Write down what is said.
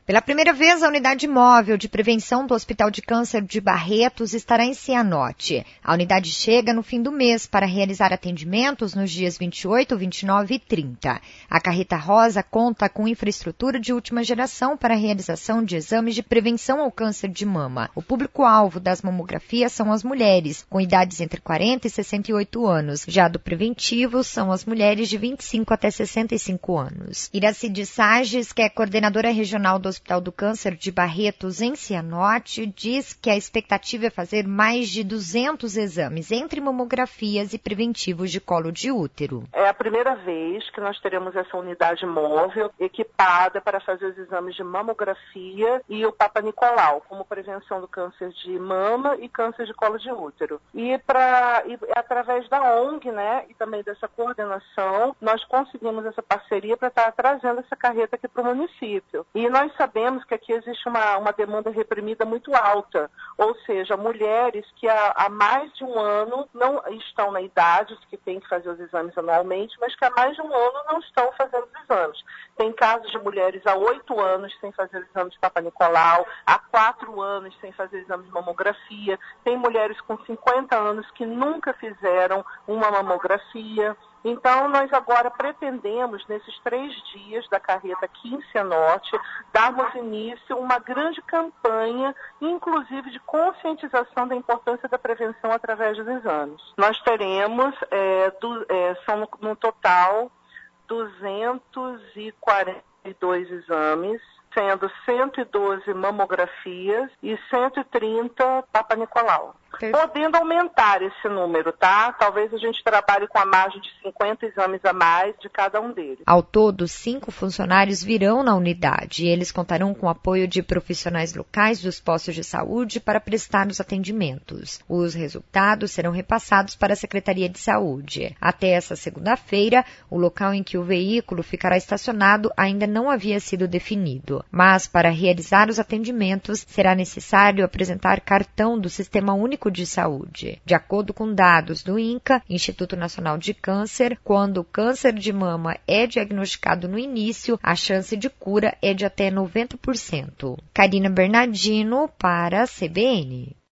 Pela primeira vez, a unidade móvel de prevenção do Hospital de Câncer de Barretos estará em Cianorte. A unidade chega no fim do mês para realizar atendimentos nos dias 28, 29 e 30. A carreta rosa conta com infraestrutura de última geração para a realização de exames de prevenção ao câncer de mama. O público-alvo das mamografias são as mulheres, com idades entre 40 e 68 anos. Já do preventivo, são as mulheres de 25 até 65 anos. Iracide Sages, que é coordenadora regional do Hospital do Câncer de Barretos, em Cianorte, diz que a expectativa é fazer mais de 200 exames, entre mamografias e preventivos de colo de útero. É a primeira vez que nós teremos essa unidade móvel equipada para fazer os exames de mamografia e o Papa Nicolau, como prevenção do câncer de mama e câncer de colo de útero. E através da ONG, e também dessa coordenação, nós conseguimos essa parceria para estar trazendo essa carreta aqui para o município. E nós sabemos que aqui existe uma demanda reprimida muito alta, ou seja, mulheres que há mais de um ano não estão na idade que tem que fazer os exames anualmente, mas que há mais de um ano não estão fazendo os exames. Tem casos de mulheres há 8 anos sem fazer o exame de Papa Nicolau, há 4 anos sem fazer o exame de mamografia, tem mulheres com 50 anos que nunca fizeram uma mamografia. Então, nós agora pretendemos, nesses 3 dias da carreta aqui em Cianorte, darmos início a uma grande campanha, inclusive de conscientização da importância da prevenção através dos exames. Nós teremos, são no total, 242 exames, sendo 112 mamografias e 130 Papa Nicolau. Podendo aumentar esse número, tá? Talvez a gente trabalhe com a margem de 50 exames a mais de cada um deles. Ao todo, 5 funcionários virão na unidade e eles contarão com o apoio de profissionais locais dos postos de saúde para prestar os atendimentos. Os resultados serão repassados para a Secretaria de Saúde. Até essa segunda-feira, o local em que o veículo ficará estacionado ainda não havia sido definido. Mas, para realizar os atendimentos, será necessário apresentar cartão do Sistema Único de Saúde. De acordo com dados do INCA, Instituto Nacional de Câncer, quando o câncer de mama é diagnosticado no início, a chance de cura é de até 90%. Karina Bernardino para a CBN.